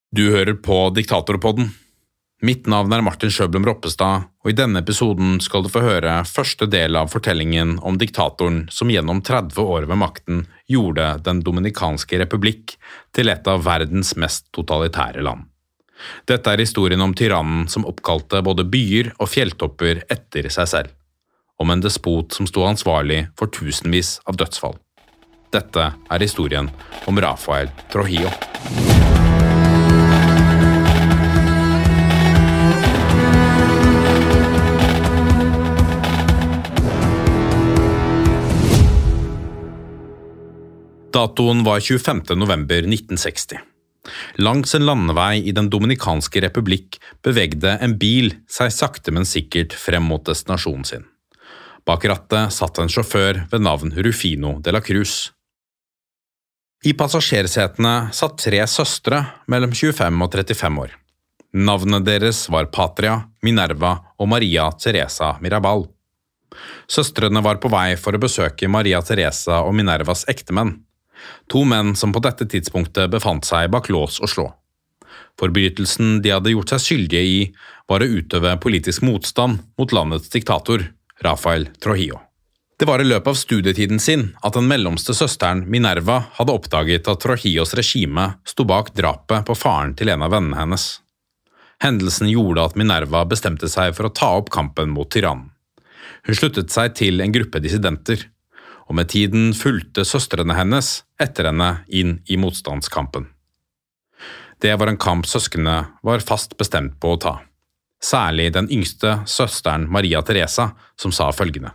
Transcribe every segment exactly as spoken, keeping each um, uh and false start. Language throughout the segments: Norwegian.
Du hører på Diktatorpodden. Mitt navn er Martin Sjøblom Roppestad, og i denne episoden skal du få høre første del av fortellingen om diktatoren som gjennom tretti år ved makten gjorde Den Dominikanske Republikk til et av verdens mest totalitære land. Dette er historien om tyrannen som oppkalte både byer og fjelltopper etter seg selv, om en despot som sto ansvarlig for tusenvis av dødsfall. Dette er historien om Rafael Trujillo. Datoen var tjuefemte november nitten seksti. Langs en landevei i Den Dominikanske Republikk bevegde en bil seg sakte men sikkert frem mot destinasjonen sin. Bak rattet satt en sjåfør ved navn Rufino de la Cruz. I passasjersetene satt tre søstre mellom tjuefem og trettifem år. Navnene deres var Patria, Minerva og Maria Teresa Mirabal. Søstrene var på vei for å besøke Maria Teresa og Minervas ektemenn. To menn som på dette tidspunktet befant seg bak lås og slå. Forbrytelsen de hadde gjort seg skyldige i var å utøve politisk motstand mot landets diktator, Rafael Trujillo. Det var i løpet av studietiden sin at den mellomste søsteren Minerva hadde oppdaget at Trujillos regime sto bak drapet på faren til en av vennene hennes. Hendelsen gjorde at Minerva bestemte seg for å ta opp kampen mot tyrannen. Hun sluttet seg til en gruppe dissidenter, og med tiden fulgte søstrene hennes etter henne inn i motstandskampen. Det var en kamp søskene var fast bestemt på å ta, særlig den yngste søsteren Maria Teresa, som sa følgende: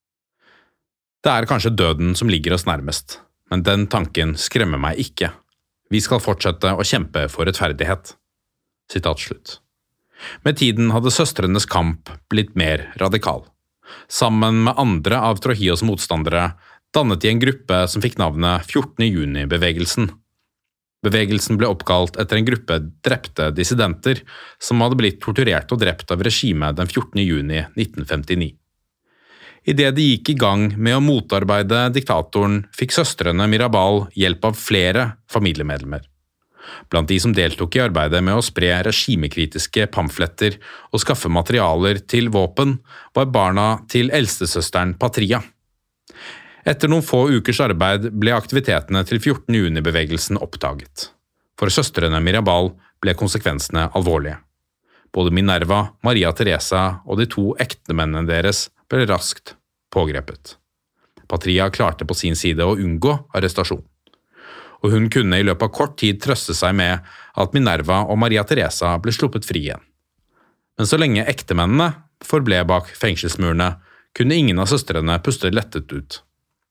«Det er kanskje døden som ligger oss nærmest, men den tanken skremmer meg ikke. Vi skal fortsette å kjempe for rettferdighet.» Sitat slutt. Med tiden hadde søstrenes kamp blitt mer radikal. Sammen med andre av Trujillos motstandere dannet de en gruppe som fikk navnet fjortende juni-bevegelsen. Bevegelsen ble oppkalt etter en gruppe drepte dissidenter som hadde blitt torturert og drept av regimet den fjortende juni nitten femtini. I det de gikk i gang med å motarbeide diktatoren, fikk søstrene Mirabal hjelp av flere familiemedlemmer. Blant de som deltok i arbeidet med å spre regimekritiske pamfletter og skaffe materialer til våpen, var barna til eldstesøsteren Patria. Etter noen få ukers arbeid ble aktivitetene til fjortende juni-bevegelsen oppdaget. For søstrene Mirabal ble konsekvensene alvorlige. Både Minerva, Maria Teresa og de to ektemennene deres ble raskt pågrepet. Patria klarte på sin side å unngå arrestasjon, og hun kunne i løpet av kort tid trøste seg med at Minerva og Maria Teresa ble sluppet fri igjen. Men så lenge ektemennene forble bak fengselsmurene, kunne ingen av søstrene puste lettet ut.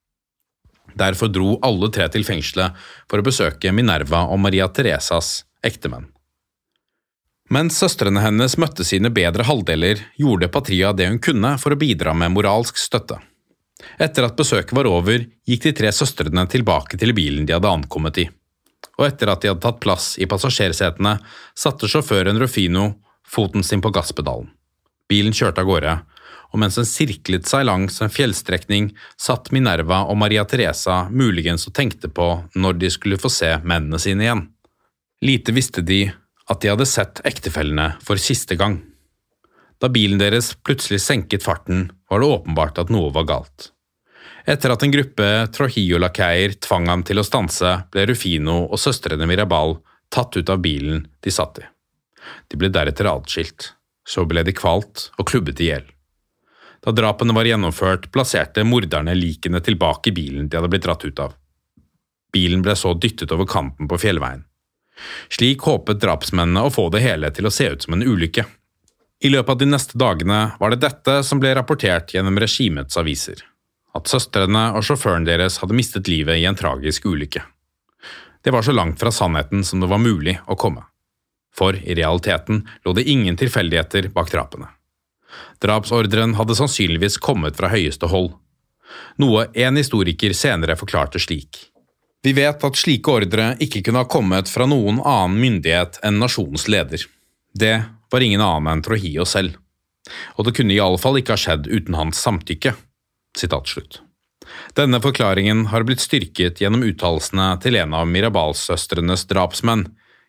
Derfor dro alle tre til fengselet for å besøke Minerva og Maria Teresas ektemenn. Mens søstrene hennes møtte sine bedre halvdeler, gjorde Patria det hun kunne for å bidra med moralsk støtte. Etter at besøket var over, gikk de tre søstrene tilbake til bilen de hadde ankommet i. Og etter at de hadde tatt plass i passasjersetene, satte sjåføren Rufino foten sin på gasspedalen. Bilen kjørte av gårde, og mens den sirklet seg langs en fjellstrekning, satt Minerva og Maria Teresa muligens og tenkte på når de skulle få se mennene sine igjen. Lite visste de at de hadde sett ektefellene for siste gang. Da bilen deres plutselig senket farten, var det åpenbart at noe var galt. Etter at en gruppe Trujillo-lakeier tvang ham til å stanse, ble Rufino og søstrene Mirabal tatt ut av bilen de satt i. De ble deretter adskilt, så ble de kvalt og klubbet i hjel. Da drapene var gjennomført, plasserte morderne likene tilbake i bilen de hadde blitt dratt ut av. Bilen ble så dyttet over kanten på fjellveien. Slik håpet drapsmennene å få det hele til å se ut som en ulykke. I løpet av de neste dagene var det dette som ble rapportert gjennom regimets aviser, at søstrene og sjåføren deres hadde mistet livet i en tragisk ulykke. Det var så langt fra sannheten som det var mulig å komme. For i realiteten lå det ingen tilfeldigheter bak drapene. Drapsordren hadde sannsynligvis kommet fra høyeste hold, noe en historiker senere forklarte slik: «Vi vet at slike ordre ikke kunne ha kommet fra noen annen myndighet enn nasjonens leder. Det var ingen annen enn Trujillo selv, og det kunne i alle fall ikke ha skjedd uten hans samtykke.» Sitat slutt. Denne forklaringen har blitt styrket gjennom uttalelsene til en av Mirabals-søstrenes drapsmenn,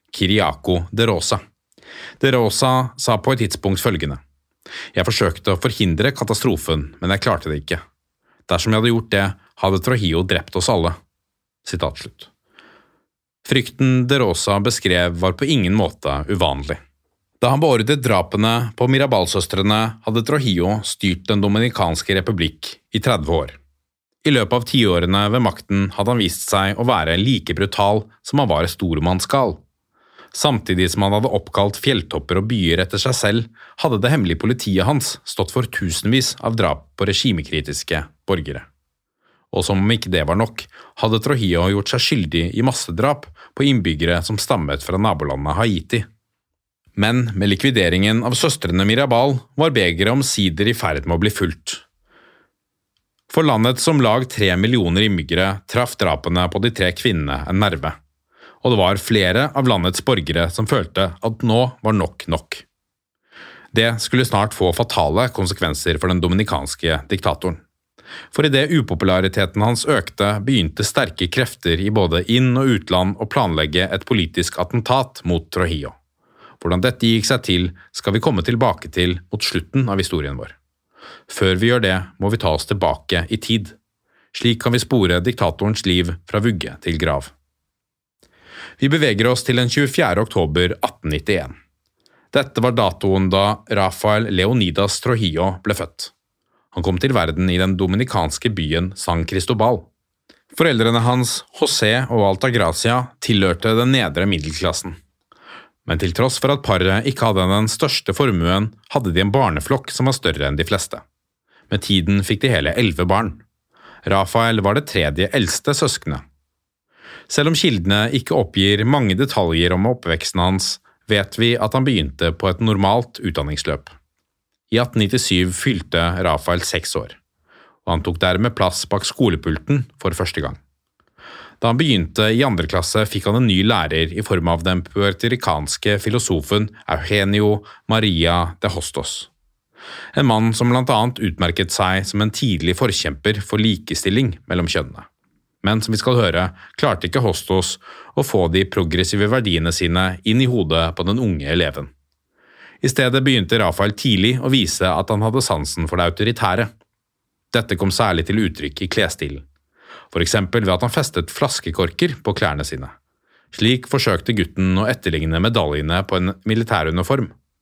Kiriakou de Rosa. De Rosa sa på et tidspunkt følgende: «Jeg forsøkte å forhindre katastrofen, men jeg klarte det ikke. Dersom jeg hadde gjort det, hadde Trujillo drept oss alle.» Sitat slutt. Frykten de Rosa beskrev var på ingen måte uvanlig. Da han beordret drapene på Mirabal-søstrene, hadde Trujillo styrt den Dominikanske republikk i tretti år. I løpet av tiårene ved makten hadde han vist seg å være like brutal som han var stormannsgal. Samtidig som han hadde oppkalt fjelltopper og byer etter seg selv, hadde det hemmelige politiet hans stått for tusenvis av drap på regimekritiske borgere. Og som om ikke det var nok, hadde Trujillo gjort seg skyldig i massedrap på innbyggere som stammet fra nabolandet Haiti. Men med likvideringen av søstrene Mirabal var begeret omsider i ferd med å bli fullt. For landets om lag tre millioner innbyggere traff drapene på de tre kvinnene en nerve, og det var flere av landets borgere som følte at nå var nok nok. Det skulle snart få fatale konsekvenser for den dominikanske diktatoren. For i det upopulariteten hans økte, begynte sterke krefter i både inn- og utland å planlegge et politisk attentat mot Trujillo. Hvordan dette gikk seg til, skal vi komme tilbake til mot slutten av historien vår. Før vi gjør det, må vi ta oss tilbake i tid. Slik kan vi spore diktatorens liv fra vugge til grav. Vi beveger oss til den tjuefjerde oktober atten nittien. Dette var datoen da Rafael Leonidas Trujillo ble født. Han kom til verden i den dominikanske byen San Cristobal. Foreldrene hans, José og Altagracia, tilhørte den nedre middelklassen. Men til tross for at paret ikke hadde den største formuen, hadde de en barneflokk som var større enn de fleste. Med tiden fikk de hele elleve barn. Rafael var det tredje eldste søsknet. Selv om kildene ikke oppgir mange detaljer om oppveksten hans, vet vi at han begynte på et normalt utdanningsløp. I atten nittisyv fylte Rafael seks år, og han tok dermed plass bak skolepulten for første gang. Da han begynte i andre klasse, fikk han en ny lærer i form av den puertoricanske filosofen Eugenio Maria de Hostos. En mann som blant annet utmerket seg som en tidlig forkjemper for likestilling mellom kjønnene. Men som vi skal høre, klarte ikke Hostos å få de progressive verdiene sine inn i hodet på den unge eleven. I stedet begynte Rafael tidlig å vise at han hadde sansen for det autoritære. Dette kom særlig til uttrykk i klesstilen. For eksempel ved at han festet flaskekorker på klærne sine. Slik forsøkte gutten å etterligne medaljene på en militæruniform.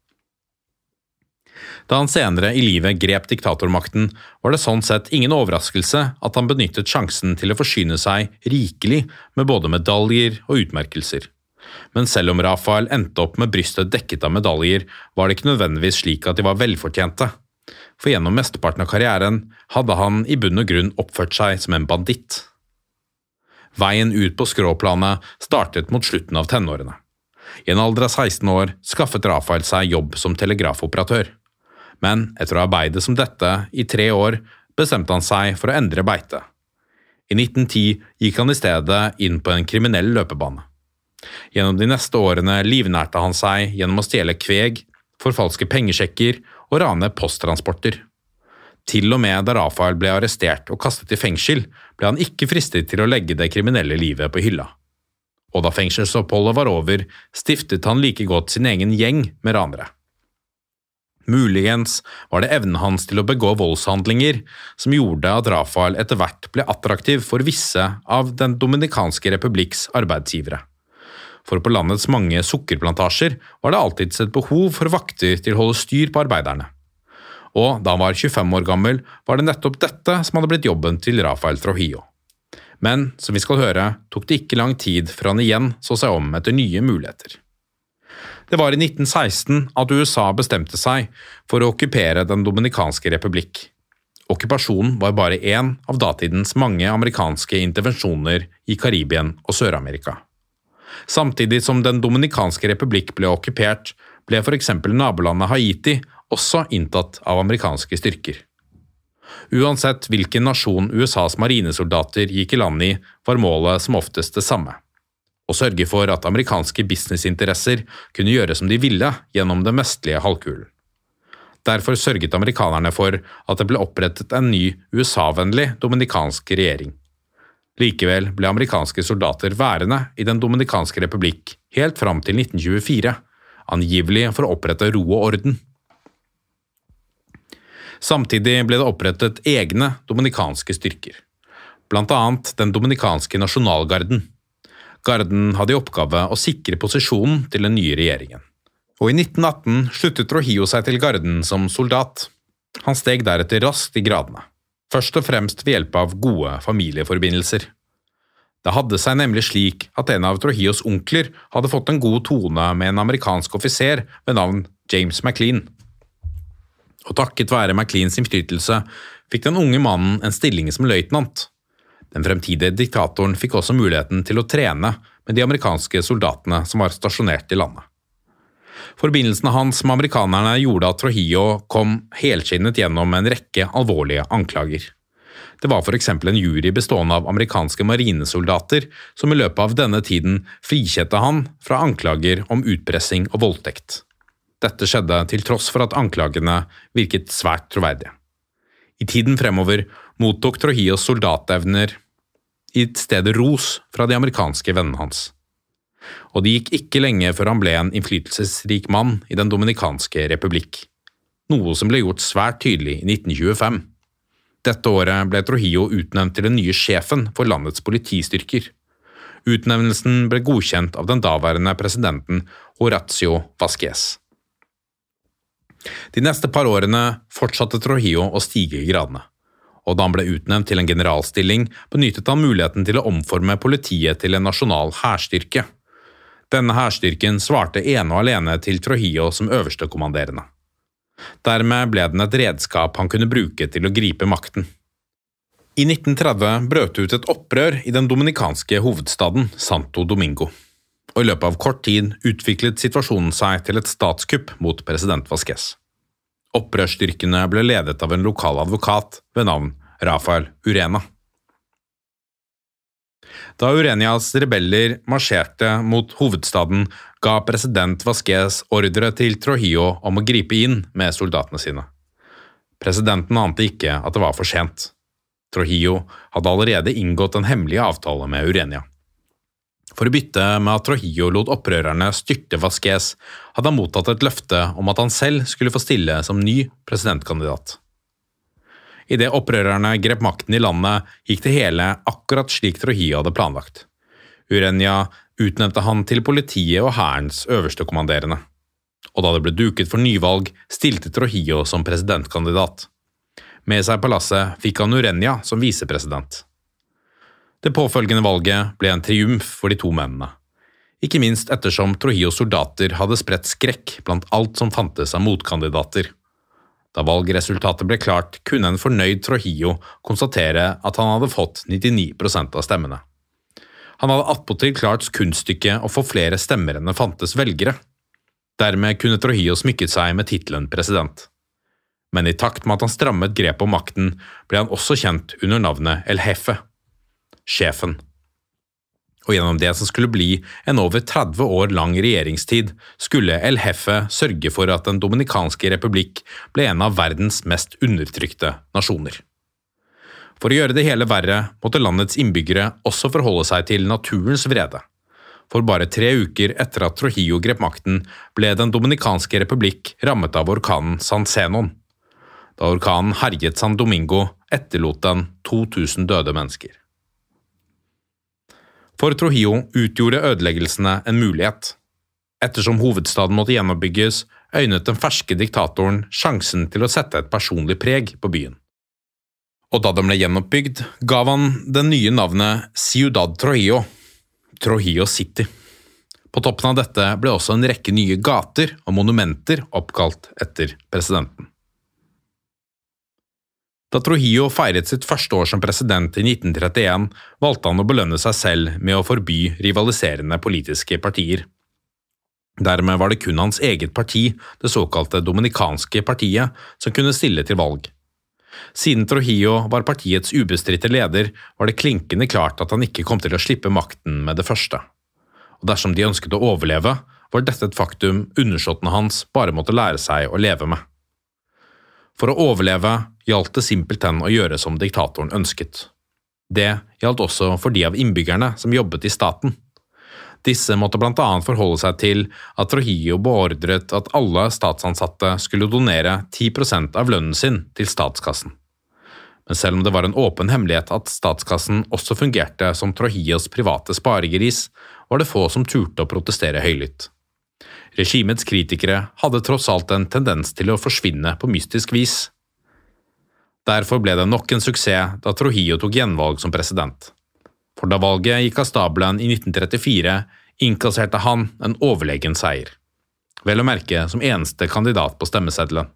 Da han senere i livet grep diktatormakten, var det sånn sett ingen overraskelse at han benyttet sjansen til å forsyne seg rikelig med både medaljer og utmerkelser. Men selv om Rafael endte opp med brystet dekket av medaljer, var det ikke nødvendigvis slik at de var velfortjente. For gjennom mesteparten av karrieren hadde han i bunn og grunn oppført seg som en banditt. Veien ut på skråplanet startet mot slutten av tenårene. I en alder av seksten år skaffet Rafael seg jobb som telegrafoperatør. Men etter å ha arbeidet som dette i tre år, bestemte han seg for å endre beite. I nitten ti gikk han i stedet inn på en kriminell løpebane. Gjennom de neste årene livnærte han seg gjennom å stjele kveg, forfalske pengesjekker og rane posttransporter. Til og med da Rafael ble arrestert og kastet i fengsel, ble han ikke fristet til å legge det kriminelle livet på hylla. Og da fengselsoppholdet var over, stiftet han like godt sin egen gjeng med ranere. Muligens var det evnen hans til å begå voldshandlinger som gjorde at Rafael etter hvert ble attraktiv for visse av den Dominikanske republikks arbeidsgivere. For på landets mange sukkerplantasjer var det alltid et behov for vakter til å holde styr på arbeiderne. Og da han var tjuefem år gammel, var det nettopp dette som hadde blitt jobben til Rafael Trujillo. Men, som vi skal høre, tok det ikke lang tid før han igjen så seg om etter nye muligheter. Det var i nitten seksten at U S A bestemte seg for å okkupere den Dominikanske republikk. Okkupasjonen var bare én av datidens mange amerikanske intervensjoner i Karibien og Sør-Amerika. Samtidig som den Dominikanske republikk ble okkupert, ble for eksempel nabolandet Haiti også inntatt av amerikanske styrker. Uansett hvilken nasjon U S A's marinesoldater gikk i land i, var målet som oftest det samme. Å sørge for at amerikanske businessinteresser kunne gjøre som de ville gjennom den vestlige halvkulen. Derfor sørget amerikanerne for at det ble opprettet en ny U S A-vennlig dominikansk regjering. Likevel ble amerikanske soldater værende i den Dominikanske republikk helt fram til nitten tjuefire, angivelig for å opprette ro og orden. Samtidig ble det opprettet egne dominikanske styrker, blant annet den dominikanske nasjonalgarden. Garden hadde i oppgave å sikre posisjonen til den nye regjeringen. Og i nitten atten sluttet Trujillo seg til garden som soldat. Han steg deretter raskt i gradene, først og fremst ved hjelp av gode familieforbindelser. Det hadde seg nemlig slik at en av Trujillos onkler hadde fått en god tone med en amerikansk offiser ved navn James McLean. Og takket være McLeans innflytelse fikk den unge mannen en stilling som løytnant. Den fremtidige diktatoren fikk også muligheten til å trene med de amerikanske soldatene som var stasjonert i landet. Forbindelsene hans med amerikanerne gjorde at Trujillo kom helskinnet gjennom en rekke alvorlige anklager. Det var for eksempel en jury bestående av amerikanske marinesoldater som i løpet av denne tiden frikjente han fra anklager om utpressing og voldtekt. Dette skjedde til tross for at anklagene virket svært troverdige. I tiden fremover mottok Trujillos soldatevner i stedet ros fra de amerikanske vennene hans. Og det gikk ikke lenge før han ble en innflytelsesrik mann i den Dominikanske republikk, noe som ble gjort svært tydelig i nitten tjuefem. Dette året ble Trujillo utnevnt til den nye sjefen for landets politistyrker. Utnevnelsen ble godkjent av den daværende presidenten Horacio Vázquez. De neste par årene fortsatte Trujillo å stige i gradene, og da han ble utnevnt til en generalstilling, benyttet han muligheten til å omforme politiet til en nasjonal hærstyrke. Denne hærstyrken svarte ene og alene til Trujillo som øverste kommanderende. Dermed ble den et redskap han kunne bruke til å gripe makten. I nitten tretti brøt ut et opprør i den dominikanske hovedstaden Santo Domingo, og i løpet av kort tid utviklet situasjonen seg til et statskupp mot president Vázquez. Opprørsstyrkene ble ledet av en lokal advokat ved navn Rafael Urena. Da Urenias rebeller marsjerte mot hovedstaden, ga president Vázquez ordre til Trujillo om å gripe inn med soldatene sine. Presidenten ante ikke at det var for sent. Trujillo hadde allerede inngått en hemmelig avtale med Urenia. For å bytte med at Trujillo lot opprørerne styrte Vázquez, hadde han mottatt et løfte om at han selv skulle få stille som ny presidentkandidat. I det opprørerne grep makten i landet, gikk det hele akkurat slik Trujillo hadde planlagt. Urenia utnevnte han til politiet og hærens øverste kommanderende. Og da det ble duket for nyvalg, stilte Trujillo som presidentkandidat. Med seg på lasset fikk han Urenia som visepresident. Det påfølgende valget ble en triumf for de to mennene. Ikke minst ettersom Trujillos soldater hadde spredt skrekk blant alt som fantes av motkandidater. Da valgresultatet ble klart, kunne en fornøyd Trujillo konstatere at han hadde fått nittini prosent av stemmene. Han hadde attpåtil klart kunststykket å få flere stemmer enn det fantes velgere. Dermed kunne Trujillo smykket seg med titelen president. Men i takt med at han strammet grep om makten, ble han også kjent under navnet El Jefe, sjefen. Og gjennom det som skulle bli en over tretti år lang regjeringstid, skulle El Jefe sørge for at den Dominikanske republikk ble en av verdens mest undertrykte nasjoner. For å gjøre det hele verre måtte landets innbyggere også forholde seg til naturens vrede. For bare tre uker etter at Trujillo grep makten, ble den Dominikanske republikk rammet av orkanen San Zenon. Da orkanen herjet San Domingo, etterlot den to tusen døde mennesker. For Trujillo utgjorde ødeleggelsene en mulighet. Ettersom hovedstaden måtte gjenoppbygges, øynet den ferske diktatoren sjansen til å sette et personlig preg på byen. Og da den ble gjenoppbygd, gav han den nye navnet Ciudad Trujillo, Trujillo City. På toppen av dette ble også en rekke nye gater og monumenter oppkalt etter presidenten. Da Trujillo feiret sitt første år som president i nitten trettien, valgte han å belønne seg selv med å forby rivaliserende politiske partier. Dermed var det kun hans eget parti, det såkalte Dominikanske partiet, som kunne stille til valg. Siden Trujillo var partiets ubestridte leder, var det klinkende klart at han ikke kom til å slippe makten med det første. Og dersom de ønsket å overleve, var dette et faktum undersåttene hans bare måtte lære seg å leve med. For å overleve gjaldt det simpelthen å gjøre som diktatoren ønsket. Det gjaldt også for de av innbyggerne som jobbet i staten. Disse måtte blant annet forholde seg til at Trujillo beordret at alle statsansatte skulle donere ti prosent av lønnen sin til statskassen. Men selv om det var en åpen hemmelighet at statskassen også fungerte som Trujillos private sparegris, var det få som turte å protestere høylytt. Regimets kritikere hadde tross alt en tendens til å forsvinne på mystisk vis. Derfor ble det nok en suksess da Trujillo tok gjenvalg som president. For da valget gikk av stabelen i nitten trettifire, innkasserte han en overlegen seier. Vel å merke som eneste kandidat på stemmeseddelen.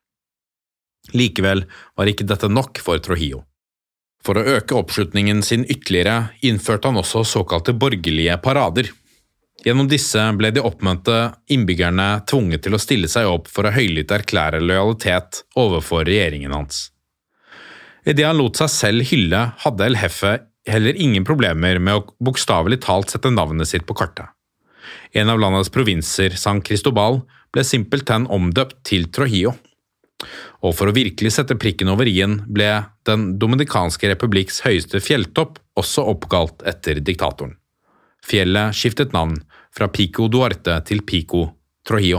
Likevel var ikke dette nok for Trujillo. For å øke oppslutningen sin ytterligere innførte han også såkalte borgerlige parader. Gjennom disse ble de oppmøtte innbyggerne tvunget til å stille seg opp for å høylytt erklære lojalitet overfor regjeringen hans. I det han lot seg selv hylle, hadde El Jefe heller ingen problemer med å bokstavelig talt sette navnet sitt på kartet. En av landets provinser, San Cristobal, ble simpelthen omdøpt til Trujillo. Og for å virkelig sette prikken over i-en ble den Dominikanske republikks høyeste fjelltopp også oppkalt etter diktatoren. Fjellet skiftet navn fra Pico Duarte til Pico Trujillo.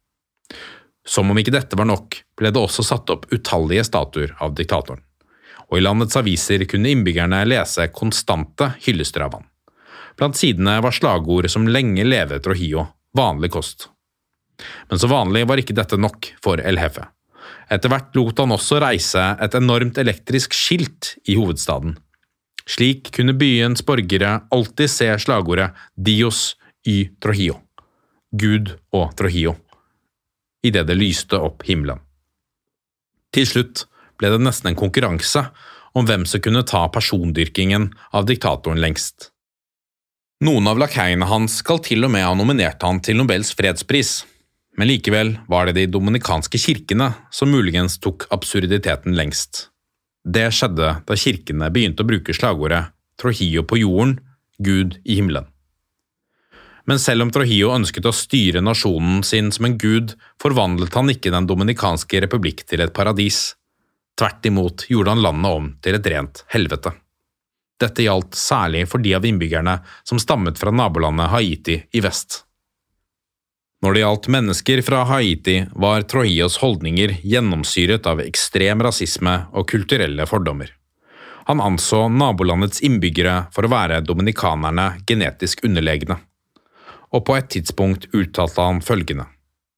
Som om ikke dette var nok, ble det også satt opp utallige statuer av diktatoren. Og i landets aviser kunne innbyggerne lese konstante hyllester av han. Blant sidene var slagord som lenge leve Trujillo, vanlig kost. Men så vanlig var ikke dette nok for El Jefe. Etter hvert lot han også reise et enormt elektrisk skilt i hovedstaden. Slik kunne byens borgere alltid se slagordet Dios y Trujillo, Gud og Trujillo, i det det lyste opp himmelen. Til slutt ble det nesten en konkurranse om hvem som kunne ta persondyrkingen av diktatoren lengst. Noen av lakeiene hans skal til og med ha nominert han til Nobels fredspris, men likevel var det de dominikanske kirkene som muligens tok absurditeten lengst. Det skjedde da kirkene begynte å bruke slagordet Trujillo på jorden, Gud i himmelen. Men selv om Trujillo ønsket å styre nasjonen sin som en gud, forvandlet han ikke den Dominikanske republikk til et paradis. Tvert imot gjorde han landet om til et rent helvete. Dette gjaldt særlig for de av innbyggerne som stammet fra nabolandet Haiti i vest. Når det gjaldt mennesker fra Haiti, var Trujillos holdninger gjennomsyret av ekstrem rasisme og kulturelle fordommer. Han anså nabolandets innbyggere for å være dominikanerne genetisk underlegne. Og på et tidspunkt uttalte han følgende: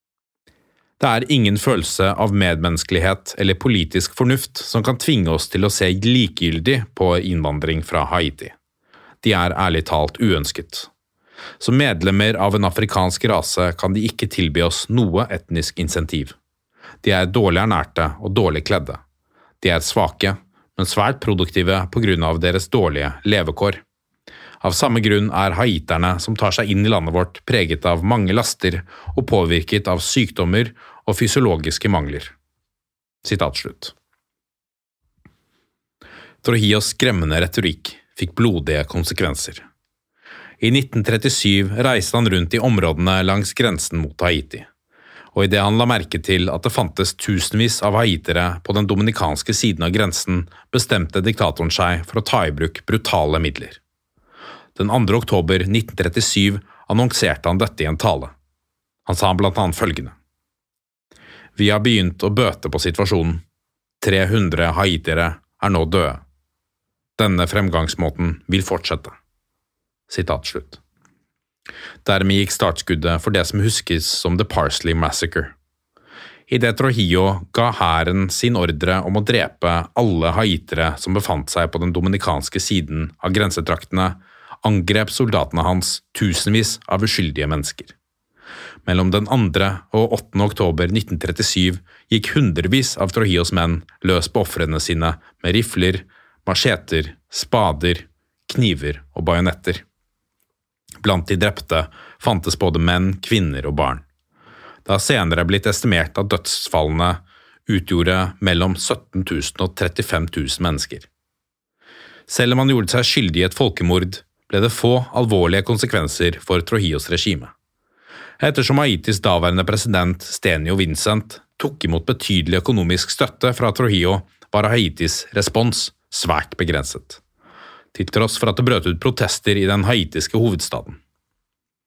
Det er ingen følelse av medmenneskelighet eller politisk fornuft som kan tvinge oss til å se likegyldig på innvandring fra Haiti. De er ærlig talt uønsket. Som medlemmer av en afrikansk rase kan de ikke tilby oss noe etnisk insentiv. De er dårlig ernærte og dårlig kledde. De er svake, men svært produktive på grunn av deres dårlige levekår. Av samme grunn er haiterne som tar seg inn i landet vårt preget av mange laster og påvirket av sykdommer og fysiologiske mangler. Sitat slutt. Trujillos skremmende retorikk fikk blodige konsekvenser. I nitten trettisju reiste han rundt i områdene langs grensen mot Haiti, og i det han la merke til at det fantes tusenvis av haitere på den dominikanske siden av grensen, bestemte diktatoren seg for å ta i bruk brutale midler. Den andre oktober nitten trettisju annonserte han dette i en tale. Han sa blant annet følgende: Vi har begynt å bøte på situasjonen. tre hundre haitere er nå døde. Denne fremgangsmåten vil fortsette. Sitat slutt. Dermed gikk startskuddet for det som huskes som The Parsley Massacre. I det Trujillo ga hæren sin ordre om å drepe alle haitere som befant seg på den dominikanske siden av grensetraktene, angrep soldatene hans tusenvis av uskyldige mennesker. Mellom den andre og åttende oktober nitten trettisju gikk hundrevis av Trujillos menn løs på ofrene sine med rifler, macheter, spader, kniver og bajonetter. Blant de drepte fantes både menn, kvinner og barn. Det har senere blitt estimert at dødsfallene utgjorde mellom sytten tusen og trettifem tusen mennesker. Selv om han gjorde seg skyldig i et folkemord, ble det få alvorlige konsekvenser for Trujillos regime. Ettersom Haitis daværende president Stenio Vincent tok imot betydelig økonomisk støtte fra Trujillo, var Haitis respons svært begrenset, til tross for at det brøt ut protester i den haitiske hovedstaden.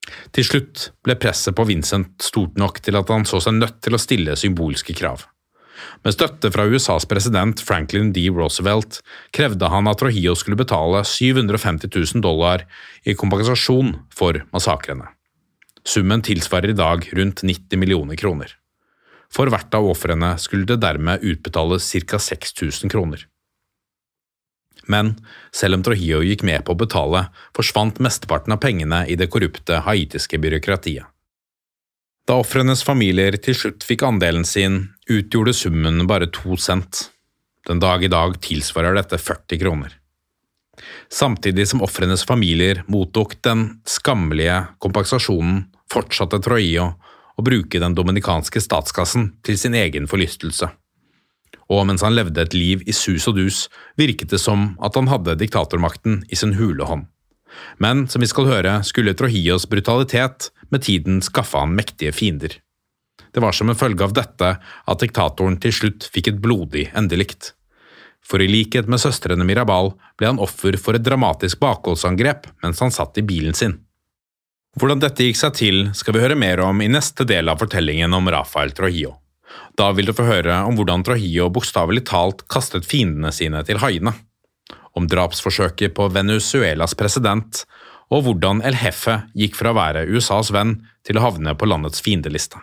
Til slutt ble presset på Vincent stort nok til at han så seg nødt til å stille symbolske krav. Med støtte fra U S A's president Franklin D. Roosevelt krevde han at Trujillo skulle betale syv hundre og femti tusen dollar i kompensasjon for massakrene. Summen tilsvarer i dag rundt nitti millioner kroner. For hvert av ofrene skulle det dermed utbetales ca. seks tusen kroner. Men selv om Trujillo gikk med på å betale, forsvant mesteparten av pengene i det korrupte haitiske byråkratiet. Da ofrenes familier til slutt fikk andelen sin, utgjorde summen bare to cent. Den dag i dag tilsvarer dette førti kroner. Samtidig som ofrenes familier mottok den skammelige kompensasjonen, fortsatte Trujillo å bruke den dominikanske statskassen til sin egen forlystelse. Og mens han levde et liv i sus og dus, virket det som at han hadde diktatormakten i sin hule hånd. Men som vi skal høre, skulle Trujillos brutalitet med tiden skaffe han mektige fiender. Det var som en følge av dette at diktatoren til slutt fikk et blodig endelikt. For i likhet med søstrene Mirabal ble han offer for et dramatisk bakholdsangrep mens han satt i bilen sin. Hvordan dette gikk seg til skal vi høre mer om i neste del av fortellingen om Rafael Trujillo. Da vil du få høre om hvordan Trujillo bokstavelig talt kastet fiendene sine til haiene, om drapsforsøket på Venezuelas president, og hvordan El Jefe gikk fra å være U S A's venn til å havne på landets fiendeliste.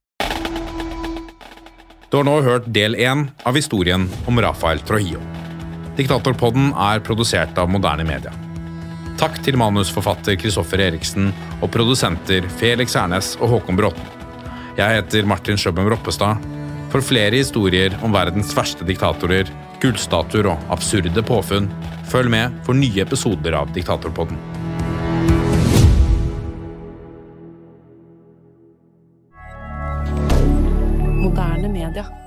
Du har nå hørt del én av historien om Rafael Trujillo. Diktatorpodden er produsert av Moderne Media. Takk til manusforfatter Kristoffer Eriksen og produsenter Felix Ernæs og Håkon Bråten. Jeg heter Martin Schøbben Roppestad. For flere historier om verdens verste diktatorer, gullstatuer og absurde påfunn, følg med for nye episoder av Diktatorpodden. Moderne Media.